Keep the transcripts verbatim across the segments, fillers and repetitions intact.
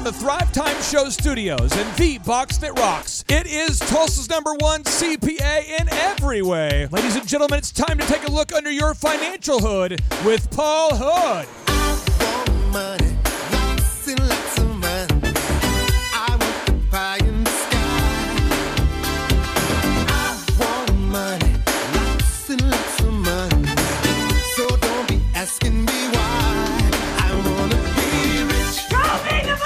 from the Thrive Time Show studios and the box that rocks. It is Tulsa's number one C P A in every way. Ladies and gentlemen, it's time to take a look under your financial hood with Paul Hood. I want money, lots and lots of money. I want the pie in the sky. I want money, lots and lots of money. So don't be asking me why. I want to be rich. Show me the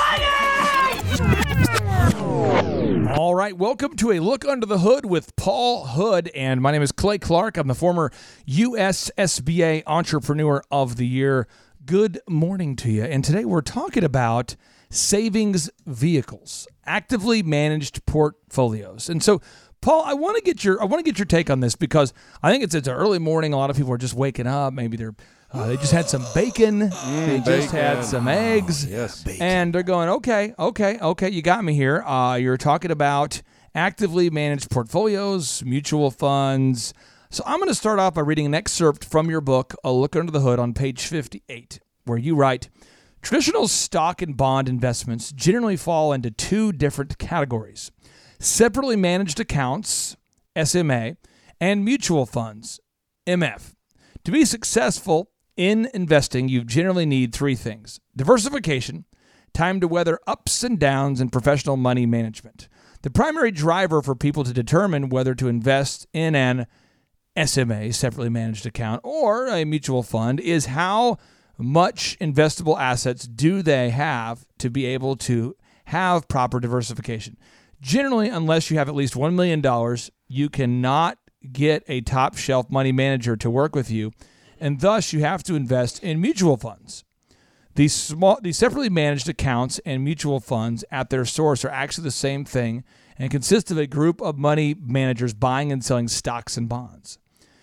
money! All right, welcome to a look under the hood with Paul Hood, and my name is Clay Clark. I'm the former U S S B A Entrepreneur of the Year. Good morning to you. And today we're talking about savings vehicles, actively managed portfolios. And so, Paul, I want to get your I want to get your take on this because I think it's it's an early morning. A lot of people are just waking up. Maybe they're uh, they just had some bacon. Mm, they just bacon. had some eggs. Oh, yes, bacon. And they're going, okay, okay, okay. You got me here. Uh, you're talking about actively managed portfolios, mutual funds. So I'm going to start off by reading an excerpt from your book, A Look Under the Hood, on page fifty-eight, where you write, traditional stock and bond investments generally fall into two different categories: separately managed accounts, S M A, and mutual funds, M F. To be successful in investing, you generally need three things: diversification, time to weather ups and downs, and professional money management. The primary driver for people to determine whether to invest in an S M A, separately managed account, or a mutual fund is how much investable assets do they have to be able to have proper diversification. Generally, unless you have at least one million dollars, you cannot get a top shelf money manager to work with you, and thus you have to invest in mutual funds. These small, these separately managed accounts and mutual funds at their source are actually the same thing and consist of a group of money managers buying and selling stocks and bonds.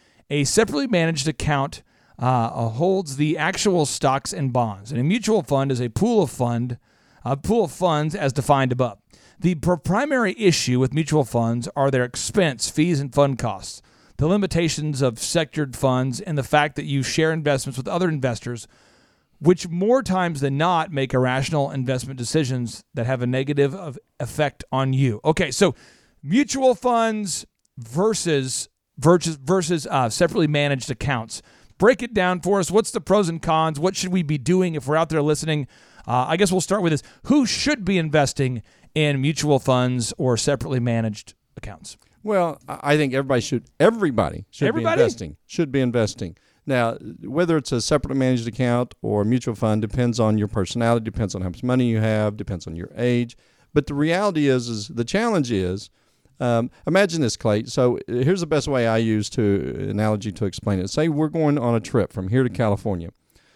A separately managed account uh, holds the actual stocks and bonds, and a mutual fund is a pool of fund, a pool of funds as defined above. The pr- primary issue with mutual funds are their expense, fees, and fund costs, the limitations of sectored funds, and the fact that you share investments with other investors, which more times than not make irrational investment decisions that have a negative of effect on you. Okay, so mutual funds versus versus versus uh, separately managed accounts. Break it down for us. What's the pros and cons? What should we be doing if we're out there listening? Uh, I guess we'll start with this. Who should be investing in mutual funds or separately managed accounts? Well, I think everybody should. Everybody should Everybody? be investing. Should be investing. Now, whether it's a separately managed account or a mutual fund depends on your personality, depends on how much money you have, depends on your age. But the reality is, is the challenge is, um, imagine this, Clay. So here's the best way I use to analogy to explain it. Say we're going on a trip from here to California,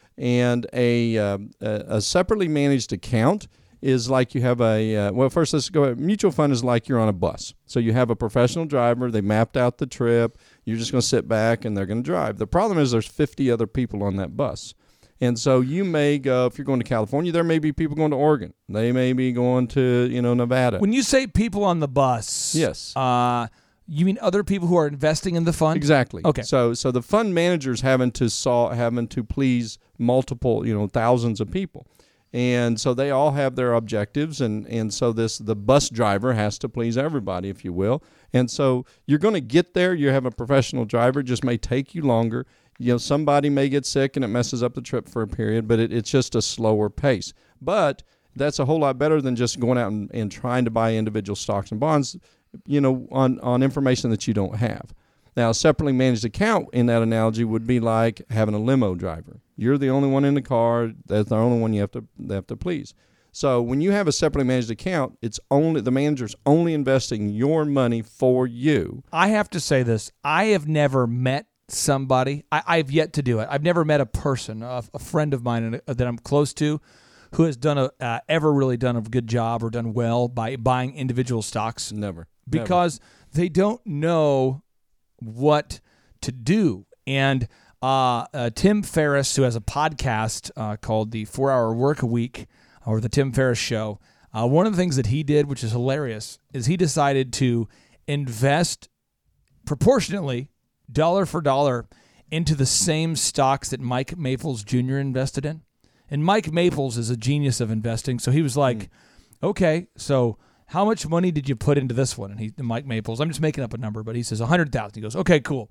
and a uh, a separately managed account is like you have a, uh, well, first let's go, mutual fund is like you're on a bus. So you have a professional driver, they mapped out the trip, you're just going to sit back and they're going to drive. The problem is there's fifty other people on that bus. And so you may go, if you're going to California, there may be people going to Oregon. They may be going to, you know, Nevada. When you say people on the bus, yes, uh, you mean other people who are investing in the fund? Exactly. Okay. So so the fund manager's having to saw, having to please multiple, you know, thousands of people. And so they all have their objectives, and, and so this the bus driver has to please everybody, if you will. And so you're going to get there. You have a professional driver. It just may take you longer. You know, somebody may get sick, and it messes up the trip for a period, but it, it's just a slower pace. But that's a whole lot better than just going out and, and trying to buy individual stocks and bonds, you know, on, on information that you don't have. Now, a separately managed account in that analogy would be like having a limo driver. You're the only one in the car. That's the only one you have to they have to please. So when you have a separately managed account, it's only the manager's only investing your money for you. I have to say this. I have never met somebody. I, I've yet to do it. I've never met a person, a, a friend of mine that I'm close to, who has done a uh, ever really done a good job or done well by buying individual stocks. Never. Because Never. they don't know what to do. And uh, uh, Tim Ferriss, who has a podcast uh, called the four hour Work a Week, or the Tim Ferriss Show, uh, one of the things that he did, which is hilarious, is he decided to invest proportionately, dollar for dollar, into the same stocks that Mike Maples Junior invested in. And Mike Maples is a genius of investing. So he was like, mm. okay, so how much money did you put into this one? And he, and Mike Maples, I'm just making up a number, but he says one hundred thousand dollars. He goes, okay, cool.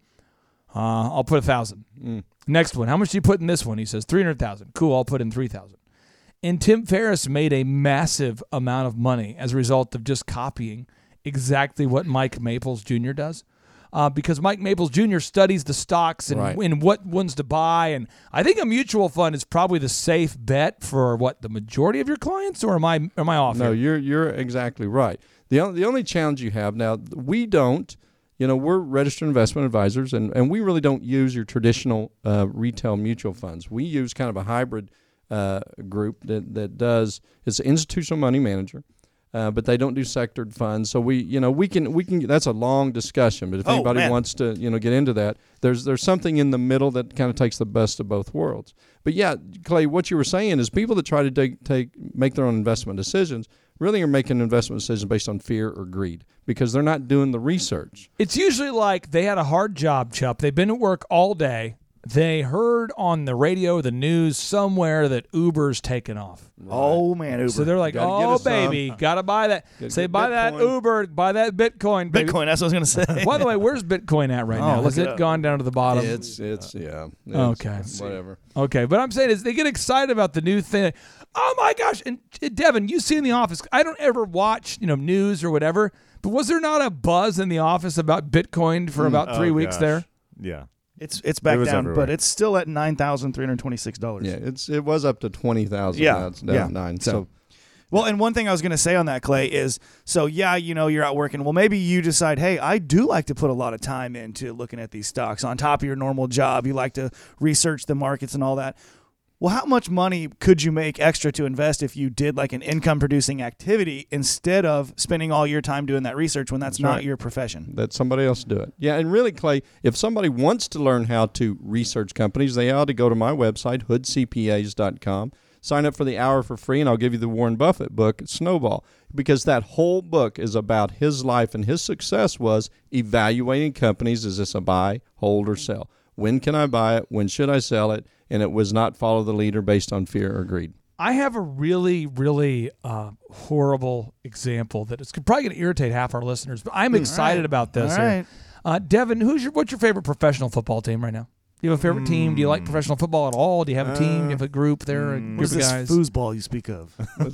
Uh, I'll put one thousand dollars. Mm. Next one, how much do you put in this one? He says three hundred thousand dollars. Cool, I'll put in three thousand dollars. And Tim Ferriss made a massive amount of money as a result of just copying exactly what Mike Maples Junior does. Uh, because Mike Maples Junior studies the stocks and, right. and what ones to buy. And I think a mutual fund is probably the safe bet for, what, the majority of your clients? Or am I am I off No, here? you're you're exactly right. The, only, the only challenge you have now, we don't, you know, we're registered investment advisors, and, and we really don't use your traditional uh, retail mutual funds. We use kind of a hybrid uh, group that, that does, it's an institutional money manager. Uh, but they don't do sectored funds, so we, you know, we can, we can. That's a long discussion. But if oh, anybody man. wants to, you know, get into that, there's there's something in the middle that kind of takes the best of both worlds. But yeah, Clay, what you were saying is people that try to take, take make their own investment decisions really are making investment decisions based on fear or greed because they're not doing the research. It's usually like they had a hard job, Chup. They've been at work all day. They heard on the radio, the news somewhere that Uber's taken off. Oh, man, Uber. So they're like, Gotta get oh, us some. baby, got to buy that. Gotta Say, get buy that Bitcoin. Uber, buy that Bitcoin. Baby. Bitcoin, that's what I was going to say. By the way, where's Bitcoin at right Oh, now? look Has it it up. gone down to the bottom? It's it's yeah. It's, Okay. Whatever. Okay, but I'm saying is they get excited about the new thing. Oh, my gosh. And uh, Devin, you see in the office, I don't ever watch, you know, news or whatever, but was there not a buzz in the office about Bitcoin for about three Oh, weeks gosh. there? Yeah. It's it's back It was down, everywhere. but it's still at nine thousand three hundred twenty-six dollars. Yeah, it's it was up to twenty thousand. Yeah, Now it's down yeah. to nine. So- So, Well, and one thing I was going to say on that, Clay, is so, yeah, you know, you're out working. Well, maybe you decide, hey, I do like to put a lot of time into looking at these stocks on top of your normal job. You like to research the markets and all that. Well, how much money could you make extra to invest if you did like an income-producing activity instead of spending all your time doing that research when that's, That's not right. your profession? let somebody else do it. Yeah, and really, Clay, if somebody wants to learn how to research companies, they ought to go to my website, hood c p as dot com. Sign up for the hour for free, and I'll give you the Warren Buffett book, Snowball, because that whole book is about his life, and his success was evaluating companies. Is this a buy, hold, or sell? When can I buy it? When should I sell it? And it was not follow the leader based on fear or greed. I have a really, really uh, horrible example that is probably going to irritate half our listeners, but I'm excited right. about this. All here. right. Uh, Devin, who's your what's your favorite professional football team right now? Do you have a favorite team? Do you like professional football at all? Do you have a team? Do you have a group there? A group What's of this guys? foosball you speak of?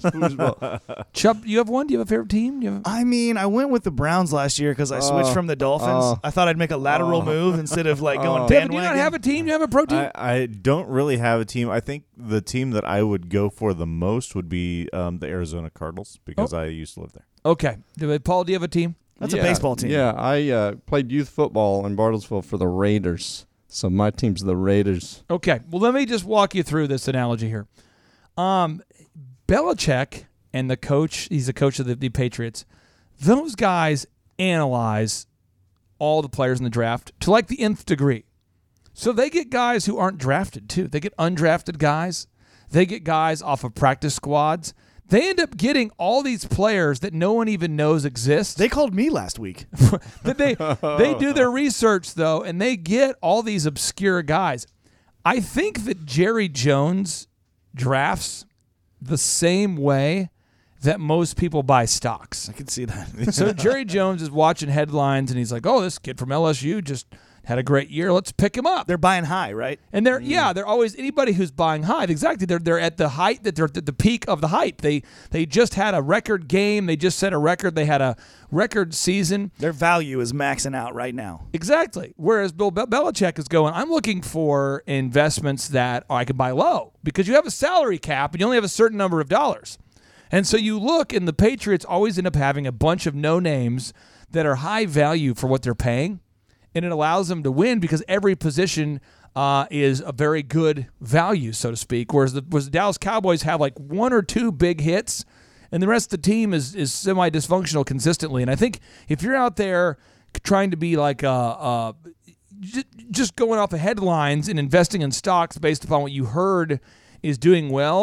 Chup, you have one? Do you have a favorite team? Do you have a- I mean, I went with the Browns last year because I switched Oh, from the Dolphins. oh, I thought I'd make a lateral oh, move instead of like going oh. Devin, do you bandwagon. not have a team? Do you have a pro team? I, I don't really have a team. I think the team that I would go for the most would be um, the Arizona Cardinals because I used to live there. Okay. Do- Paul, do you have a team? That's Yeah, a baseball team. Yeah, I uh, played youth football in Bartlesville for the Raiders. So my team's the Raiders. Okay. Well, let me just walk you through this analogy here. Um, Belichick and the coach, he's the coach of the, the Patriots, those guys analyze all the players in the draft to like the nth degree. So they get guys who aren't drafted, too. They get undrafted guys. They get guys off of practice squads. They end up getting all these players that no one even knows exist. They called me last week. That they they do their research though, and they get all these obscure guys. I think that Jerry Jones drafts the same way that most people buy stocks. I can see that. So Jerry Jones is watching headlines and he's like, "Oh, this kid from L S U just had a great year. Let's pick him up." They're buying high, right? And they're yeah, they're always anybody who's buying high. Exactly, they're they're at the height that they're at the peak of the hype. They they just had a record game. They just set a record. They had a record season. Their value is maxing out right now. Exactly. Whereas Bill Be- Belichick is going, I'm looking for investments that I could buy low because you have a salary cap and you only have a certain number of dollars. And so you look, and the Patriots always end up having a bunch of no names that are high value for what they're paying. And it allows them to win because every position uh, is a very good value, so to speak. Whereas the, whereas the Dallas Cowboys have like one or two big hits, and the rest of the team is is semi-dysfunctional consistently. And I think if you're out there trying to be like uh, uh, j- just going off the headlines and investing in stocks based upon what you heard is doing well,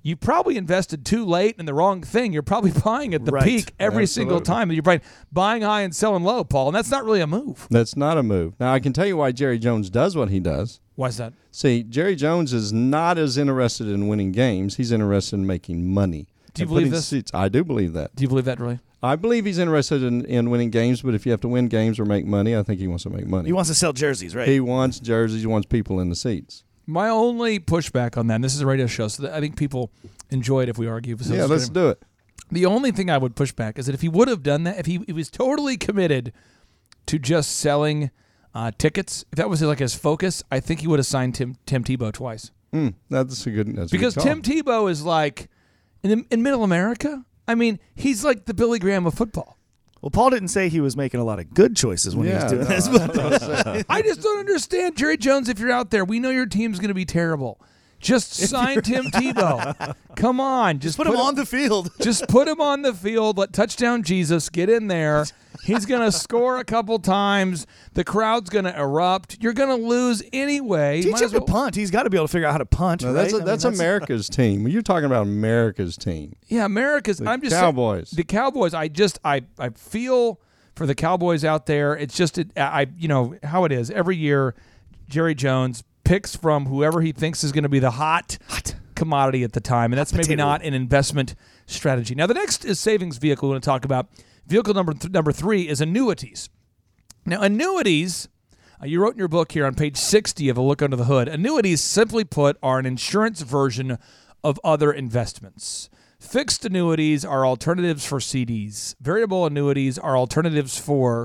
you probably invested too late in the wrong thing. You're probably buying at the Right. peak every single Absolutely. time. You're buying, buying high and selling low, Paul, and that's not really a move. That's not a move. Now, I can tell you why Jerry Jones does what he does. Why is that? See, Jerry Jones is not as interested in winning games. He's interested in making money. Do you and believe putting this? Seats. I do believe that. Do you believe that really? I believe he's interested in, in winning games, but if you have to win games or make money, I think he wants to make money. He wants to sell jerseys, right? He wants jerseys. He wants people in the seats. My only pushback on that, and this is a radio show, so that I think people enjoy it if we argue. So Yeah, it's let's gonna- do it. The only thing I would push back is that if he would have done that, if he, he was totally committed to just selling uh, tickets, if that was like his focus, I think he would have signed Tim Tim Tebow twice. Mm, that's a good. That's Because a good call. Tim Tebow is like in, in Middle America. I mean, he's like the Billy Graham of football. Well, Paul didn't say he was making a lot of good choices when Yeah, he was doing no, this. But I just don't understand, Jerry Jones. If you're out there, we know your team's going to be terrible. Just sign Tim Tebow. Come on, just, just put him on the field. Just put him on the field. Let touchdown Jesus get in there. He's going to score a couple times. The crowd's going to erupt. You're going to lose anyway. Teach Might him as to well- punt. He's got to be able to figure out how to punt. No, right? that's I a, mean, that's America's team. You're talking about America's team. Yeah, America's. The I'm just Cowboys. Saying, the Cowboys. I just I I feel for the Cowboys out there. It's just it, I you know how it is every year. Jerry Jones picks from whoever he thinks is going to be the hot, hot commodity at the time, and that's maybe potato. not an investment strategy. Now the next is savings vehicle. We want to talk about vehicle number th- number three is annuities. Now annuities. Uh, you wrote in your book here on page sixty of A Look Under the Hood, annuities, simply put, are an insurance version of other investments. Fixed annuities are alternatives for C Ds. Variable annuities are alternatives for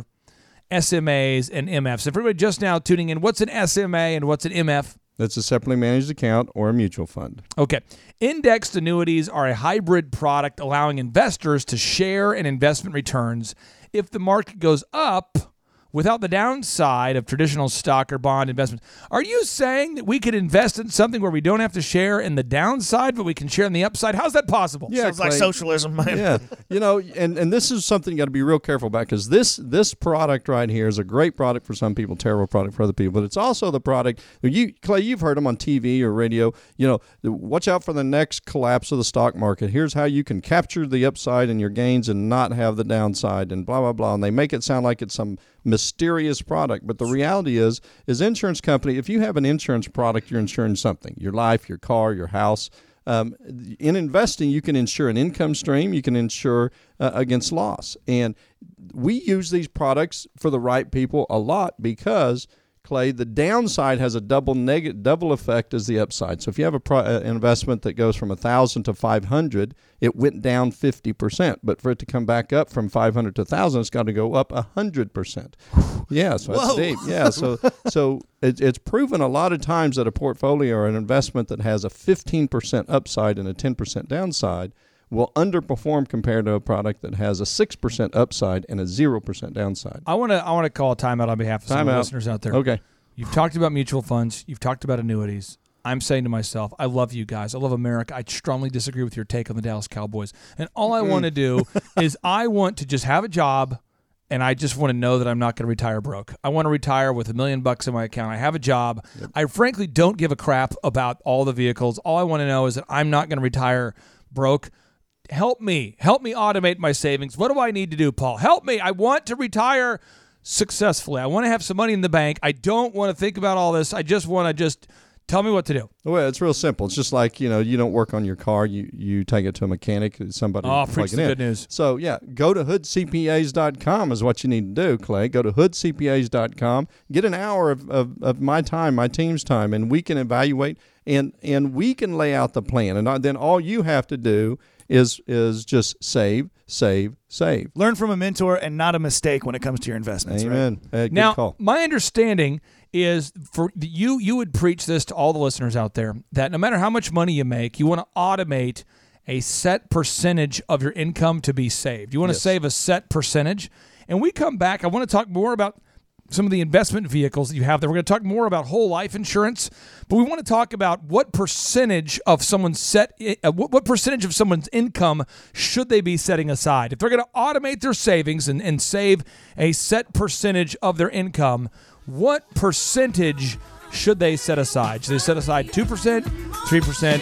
S M As and M Fs. If everybody just now tuning in, what's an S M A and what's an M F? That's a separately managed account or a mutual fund. Okay. Indexed annuities are a hybrid product allowing investors to share in investment returns if the market goes up without the downside of traditional stock or bond investments. Are you saying that we could invest in something where we don't have to share in the downside, but we can share in the upside? How's that possible? Yeah, Sounds like Clay. socialism. Yeah, you know, and, and this is something you got to be real careful about because this this product right here is a great product for some people, terrible product for other people. But it's also the product you, Clay. You've heard them on T V or radio. You know, watch out for the next collapse of the stock market. Here's how you can capture the upside in your gains and not have the downside, and blah blah blah. And they make it sound like it's some mysterious product, but the reality is, is insurance company. If you have an insurance product, you're insuring something: your life, your car, your house. Um, in investing, you can insure an income stream. You can insure uh, against loss. And we use these products for the right people a lot because, Clay, the downside has a double negative, double effect as the upside. So if you have a pro- uh, investment that goes from one thousand to five hundred, it went down fifty percent. But for it to come back up from five hundred to one thousand, it's got to go up one hundred percent. Yeah, so that's Whoa. deep. Yeah, so so it, it's proven a lot of times that a portfolio or an investment that has a fifteen percent upside and a ten percent downside will underperform compared to a product that has a six percent upside and a zero percent downside. I want to I want to call a timeout on behalf of some of the Timeout. listeners out there. Okay. You've talked about mutual funds. You've talked about annuities. I'm saying to myself, I love you guys. I love America. I strongly disagree with your take on the Dallas Cowboys. And all I want to do is I want to just have a job, and I just want to know that I'm not going to retire broke. I want to retire with a million bucks in my account. I have a job. Yep. I frankly don't give a crap about all the vehicles. All I want to know is that I'm not going to retire broke. Help me. Help me automate my savings. What do I need to do, Paul? Help me. I want to retire successfully. I want to have some money in the bank. I don't want to think about all this. I just want to just tell me what to do. Well, it's real simple. It's just like, you know, you don't work on your car. You you take it to a mechanic. Somebody Oh, plug preach it the in. good news. So, yeah, go to hood c p as dot com is what you need to do, Clay. Go to hood c p as dot com. Get an hour of, of, of my time, my team's time, and we can evaluate and and we can lay out the plan. And then all you have to do is is just save, save, save. Learn from a mentor and not a mistake when it comes to your investments. Right? Amen. Uh, good Now, call. my understanding is for you, you would preach this to all the listeners out there that no matter how much money you make, you want to automate a set percentage of your income to be saved. You want to Yes. save a set percentage. And we come back, I want to talk more about some of the investment vehicles that you have there. We're going to talk more about whole life insurance, but we want to talk about what percentage of someone's set, uh, what, what percentage of someone's income should they be setting aside? If they're going to automate their savings and, and save a set percentage of their income, what percentage should they set aside? Should they set aside two percent, three percent,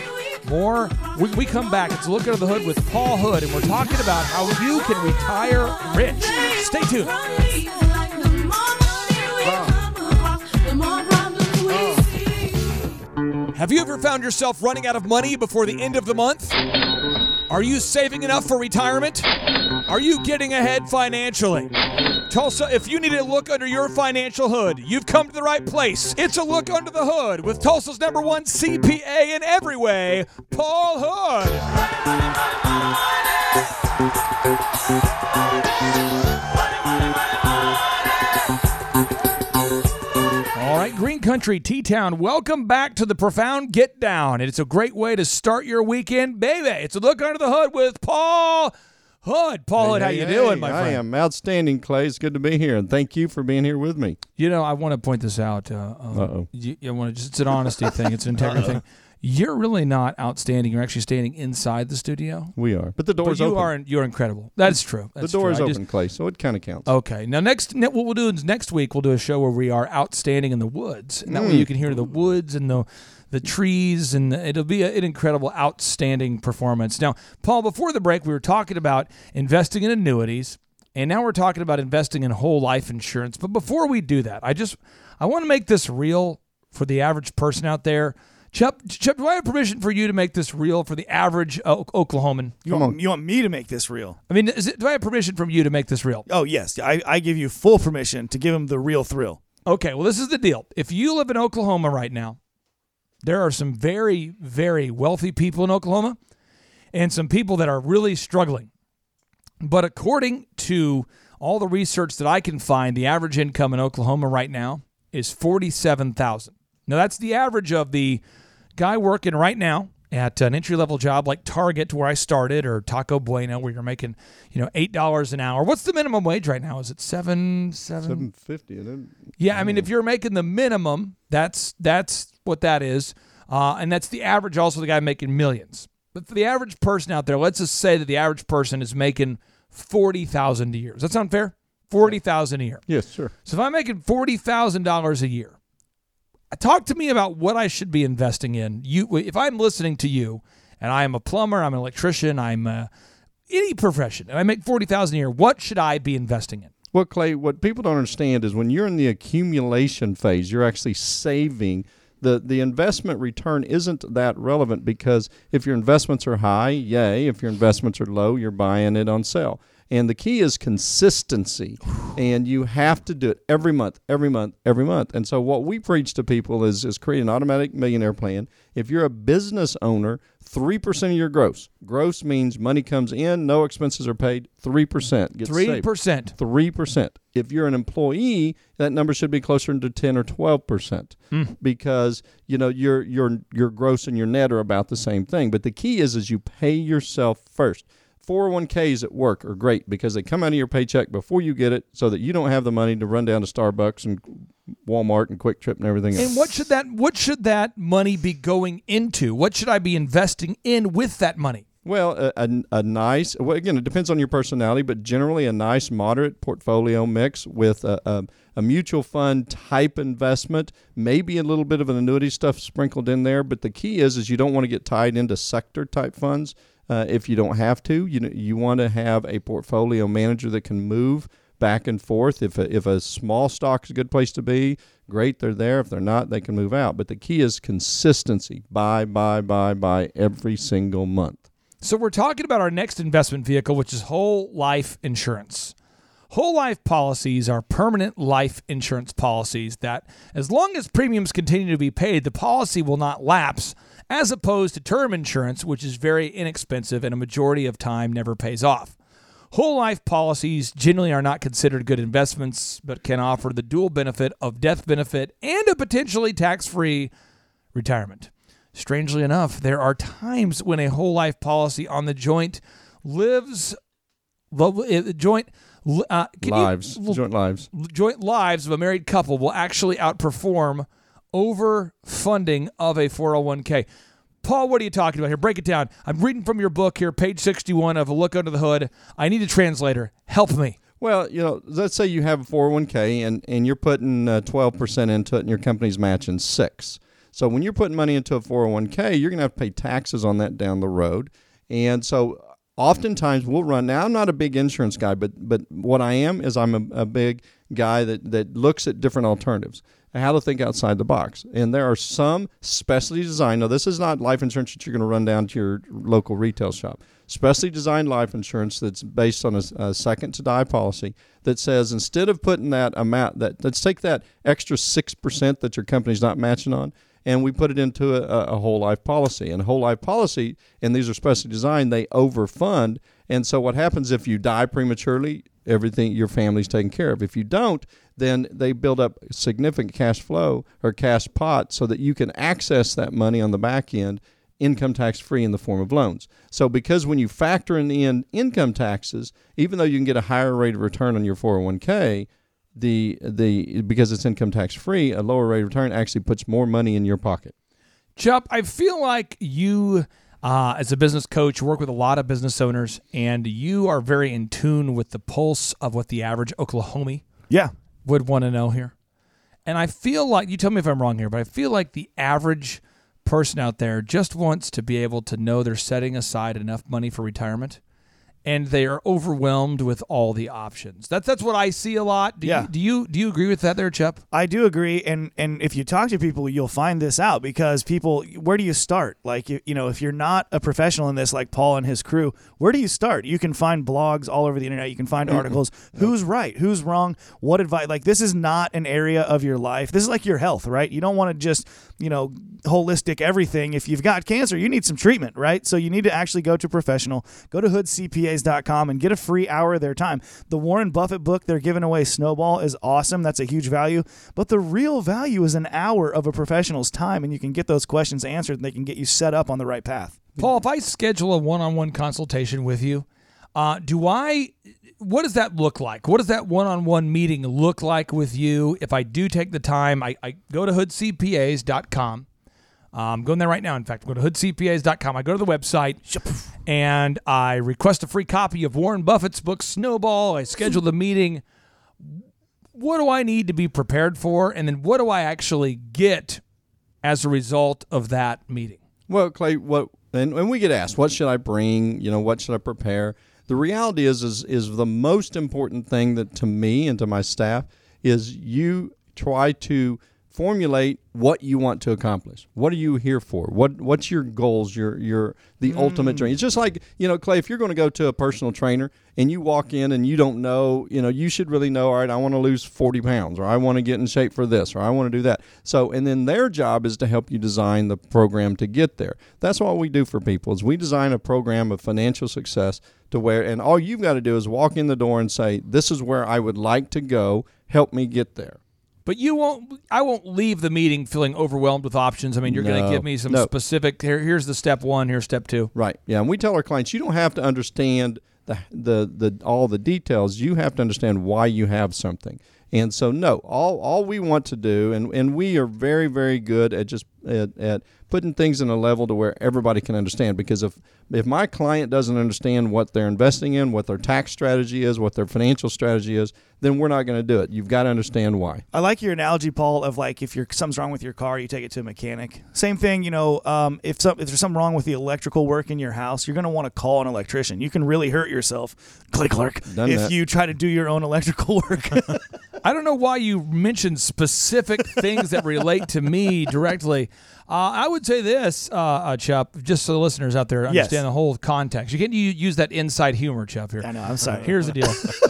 More when we come back. It's a look under the hood with Paul Hood, and we're talking about how you can retire rich. Stay tuned. Have you ever found yourself running out of money before the end of the month? Are you saving enough for retirement? Are you getting ahead financially? Tulsa, if you need a look under your financial hood, you've come to the right place. It's a look under the hood with Tulsa's number one C P A in every way, Paul Hood. All right, Green Country, T-Town, welcome back to the Profound Get Down. It's a great way to start your weekend, baby. It's a look under the hood with Paul Hood. Paul Hood, how Hey, you hey, doing, my I friend? am outstanding, Clay. It's good to be here, and thank you for being here with me. You know, I want to point this out. Uh, um, Uh-oh. You, you want to just, it's an honesty thing. It's an integrity thing. You're really not outstanding. You're actually standing inside the studio. We are, but the But door's you open. are you're incredible. That's true. the That's door true. is I open, just- Clay, so it kind of counts. Okay. Now, next, ne- what we'll do is next week we'll do a show where we are outstanding in the woods, and that way you can hear the woods and the the trees, and it'll be a, an incredible, outstanding performance. Now, Paul, before the break, we were talking about investing in annuities, and now we're talking about investing in whole life insurance. But before we do that, I just I want to make this real for the average person out there. Chuck, Chuck, do I have permission for you to make this real for the average uh, Oklahoman? You Come want, on. you want me to make this real? I mean, is it, do I have permission from you to make this real? Oh, yes. I, I give you full permission to give him the real thrill. Okay, well, this is the deal. If you live in Oklahoma right now, there are some very, very wealthy people in Oklahoma and some people that are really struggling. But according to all the research that I can find, the average income in Oklahoma right now is forty-seven thousand dollars. Now, that's the average of the guy working right now at an entry-level job like Target, where I started, or Taco Bueno, where you're making, you know, eight dollars an hour. What's the minimum wage right now? Is it seven, seven? seven fifty. And then, Yeah, I mean, if you're making the minimum, that's that's what that is, uh, and that's the average. Also, the guy making millions. But for the average person out there, let's just say that the average person is making forty thousand a year. Does that sound fair? Forty thousand a year. yes, sure. So if I'm making forty thousand dollars a year, talk to me about what I should be investing in. You, if I'm listening to you, and I am a plumber, I'm an electrician, I'm uh, any profession, and I make forty thousand a year, what should I be investing in? Well, Clay, what people don't understand is when you're in the accumulation phase, you're actually saving. The, the investment return isn't that relevant because if your investments are high, yay. If your investments are low, you're buying it on sale. And the key is consistency. And you have to do it every month, every month, every month. And so what we preach to people is, is create an automatic millionaire plan. If you're a business owner, three percent of your gross. Gross means money comes in, no expenses are paid, three percent gets saved. Three percent. three percent. If you're an employee, that number should be closer to ten or twelve percent because, you know, your your your gross and your net are about the same thing. But the key is is you pay yourself first. four oh one k's at work are great because they come out of your paycheck before you get it so that you don't have the money to run down to Starbucks and Walmart and Quick Trip and everything else. And what should that what should that money be going into? What should I be investing in with that money? Well, a, a, a nice, well, again, it depends on your personality, but generally a nice moderate portfolio mix with a, a, a mutual fund type investment, maybe a little bit of an annuity stuff sprinkled in there. But the key is, is you don't want to get tied into sector type funds uh, if you don't have to. You know, you want to have a portfolio manager that can move back and forth. If a, if a small stock is a good place to be, great, they're there. If they're not, they can move out. But the key is consistency. Buy, buy, buy, buy every single month. So we're talking about our next investment vehicle, which is whole life insurance. Whole life policies are permanent life insurance policies that, as long as premiums continue to be paid, the policy will not lapse, as opposed to term insurance, which is very inexpensive and a majority of time never pays off. Whole life policies generally are not considered good investments, but can offer the dual benefit of death benefit and a potentially tax-free retirement. Strangely enough, there are times when a whole life policy on the joint lives, the joint uh, can Lives, you, joint lives. joint lives of a married couple will actually outperform over funding of a four oh one k. Paul, what are you talking about here? Break it down. I'm reading from your book here, page sixty-one of A Look Under the Hood. I need a translator. Help me. Well, you know, let's say you have a four oh one k and, and you're putting uh, twelve percent into it and your company's matching six. So when you're putting money into a four oh one k, you're going to have to pay taxes on that down the road. And so oftentimes we'll run. Now, I'm not a big insurance guy, but but what I am is I'm a, a big guy that, that looks at different alternatives and how to think outside the box. And there are some specially designed. Now, this is not life insurance that you're going to run down to your local retail shop. Specially designed life insurance that's based on a, a second to die policy that says instead of putting that amount, that let's take that extra six percent that your company's not matching on, and we put it into a, a whole life policy. And a whole life policy, and these are specially designed, they overfund. And so what happens if you die prematurely, everything, your family's taken care of. If you don't, then they build up significant cash flow or cash pot so that you can access that money on the back end income tax free in the form of loans. So because when you factor in, in income taxes, even though you can get a higher rate of return on your four oh one k, the the because it's income tax free, a lower rate of return actually puts more money in your pocket. Chup, I feel like you, uh, as a business coach, work with a lot of business owners, and you are very in tune with the pulse of what the average Oklahomie Yeah. would want to know here. And I feel like, you tell me if I'm wrong here, but I feel like the average person out there just wants to be able to know they're setting aside enough money for retirement, and they are overwhelmed with all the options. That's that's what I see a lot. Do Yeah. you, do you do you agree with that there, Chup? I do agree, and and if you talk to people, you'll find this out because people, where do you start? Like, you, you know, if you're not a professional in this, like Paul and his crew, where do you start? You can find blogs all over the internet. You can find articles. Who's right? Who's wrong? What advice? Like, this is not an area of your life. This is like your health, right? You don't want to just, you know, holistic everything. If you've got cancer, you need some treatment, right? So you need to actually go to a professional. Go to hood c p a s dot com and get a free hour of their time. The Warren Buffett book they're giving away, Snowball, is awesome. That's a huge value. But the real value is an hour of a professional's time, and you can get those questions answered, and they can get you set up on the right path. Paul, if I schedule a one-on-one consultation with you, uh, do I? What does that look like? What does that one-on-one meeting look like with you? If I do take the time, I, I go to hood c p a s dot com. I'm going there right now. In fact, go to hood c p a s dot com. I go to the website, and I request a free copy of Warren Buffett's book, Snowball. I schedule the meeting. What do I need to be prepared for? And then what do I actually get as a result of that meeting? Well, Clay, what and, and we get asked, what should I bring? You know, what should I prepare? The reality is, is, is the most important thing that to me and to my staff is you try to formulate what you want to accomplish. What are you here for? What What's your goals? Your your the mm. ultimate dream. It's just like, you know, Clay, if you're going to go to a personal trainer and you walk in and you don't know, you know, you should really know, all right, I want to lose forty pounds, or I want to get in shape for this, or I want to do that. So, and then their job is to help you design the program to get there. That's what we do for people is we design a program of financial success to where, and all you've got to do is walk in the door and say, this is where I would like to go. Help me get there. But you won't. I won't leave the meeting feeling overwhelmed with options. I mean, you're going No, to give me some no. specific. Here, here's the step one. Here's step two. Right. Yeah. And we tell our clients, you don't have to understand the the the all the details. You have to understand why you have something. And so, no, all all we want to do, and, and we are very, very good at just at, at putting things in a level to where everybody can understand. Because if if my client doesn't understand what they're investing in, what their tax strategy is, what their financial strategy is, then we're not going to do it. You've got to understand why. I like your analogy, Paul, of like if you're, something's wrong with your car, you take it to a mechanic. Same thing, you know, um, if, some, if there's something wrong with the electrical work in your house, you're going to want to call an electrician. You can really hurt yourself, Clay Clark, Done if that. you try to do your own electrical work. I don't know why you mentioned specific things that relate to me directly. Uh, I would say this, uh, uh, Chup, just so the listeners out there understand Yes. the whole context. You can't u- use that inside humor, Chup, here. I know, I'm sorry. Here's the deal.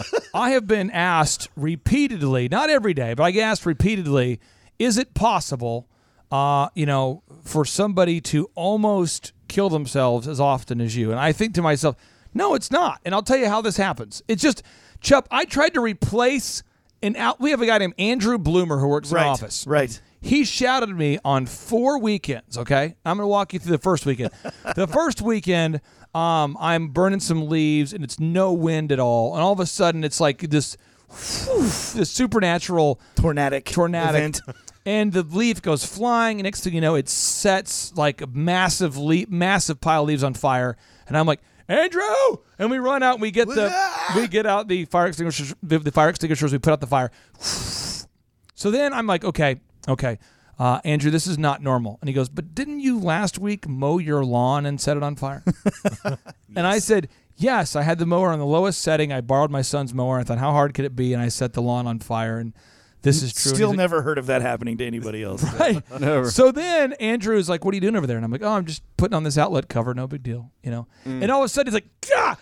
I have been asked repeatedly, not every day, but I get asked repeatedly, is it possible, uh, you know, for somebody to almost kill themselves as often as you? And I think to myself, no, it's not. And I'll tell you how this happens. It's just, Chup, I tried to replace an out. We have a guy named Andrew Bloomer who works in right, an office. right. He shouted at me on four weekends, okay? I'm going to walk you through the first weekend. The first weekend, um, I'm burning some leaves, and it's no wind at all. And all of a sudden, it's like this, whew, this supernatural Tornadic, tornadic event. And the leaf goes flying, and next thing you know, it sets like a massive, leaf, massive pile of leaves on fire. And I'm like, Andrew! And we run out, and we get the we get out the fire extinguishers, the, the fire extinguishers, we put out the fire. So then I'm like, okay, okay. uh, Andrew, this is not normal. And he goes, but didn't you last week mow your lawn and set it on fire? Yes. And I said, yes, I had the mower on the lowest setting. I borrowed my son's mower. I thought, how hard could it be? And I set the lawn on fire. And this is true. Still never heard of that happening to anybody else. Right. Never. So then Andrew is like, what are you doing over there? And I'm like, oh, I'm just putting on this outlet cover. No big deal. You know? Mm. And all of a sudden he's like, ah!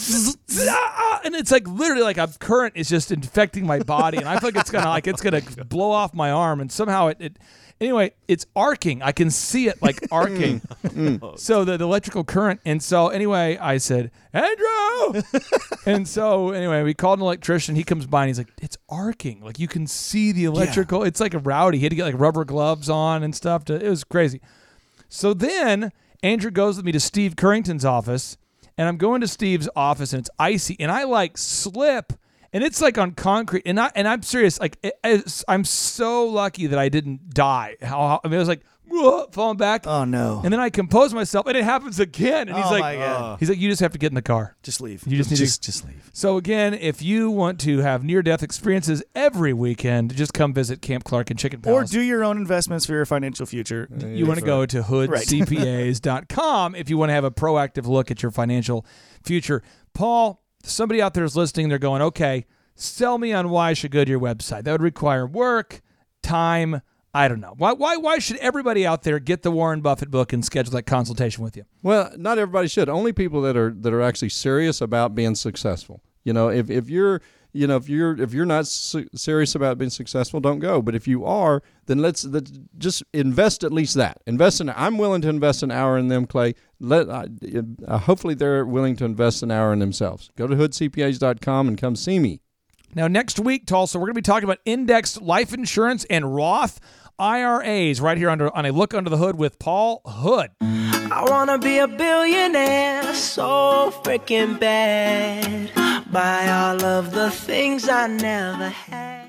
And it's like literally like a current is just infecting my body. And I feel like it's going to like, it's going to blow off my arm. And somehow it, it anyway, it's arcing. I can see it like arcing. Mm. So the, the electrical current. And so anyway, I said, Andrew. And so anyway, we called an electrician. He comes by and he's like, it's arcing. Like you can see the electrical. Yeah. It's like a rowdy. He had to get like rubber gloves on and stuff. To, it was crazy. So then Andrew goes with me to Steve Currington's office. And I'm going to Steve's office and it's icy. And I like slip. And it's like on concrete, and I and I'm serious. Like it, it's, I'm so lucky that I didn't die. How, how I mean, I was like whoa, falling back. Oh no! And then I compose myself, and it happens again. And he's oh, like, my God. he's like, you just have to get in the car. Just leave. You just need just to just leave. So again, if you want to have near-death experiences every weekend, just come visit Camp Clark and Chicken Palace. Or do your own investments for your financial future. You yeah, want to go to hood c p as dot com if you want to have a proactive look at your financial future. Paul, somebody out there is listening. They're going, okay. Sell me on why I should go to your website. That would require work, time. I don't know. Why Why? Why should everybody out there get the Warren Buffett book and schedule that consultation with you? Well, not everybody should. Only people that are that are actually serious about being successful. You know, if, if you're you know if you're if you're not su- serious about being successful, don't go. But if you are, then let's, let's just invest at least that. Invest in. I'm willing to invest an hour in them, Clay. Let uh, uh, hopefully they're willing to invest an hour in themselves. Go to hood c p as dot com and come see me. Now, next week, Tulsa, we're going to be talking about indexed life insurance and Roth I R As right here under, on A Look Under the Hood with Paul Hood. I want to be a billionaire so freaking bad. Buy all of the things I never had.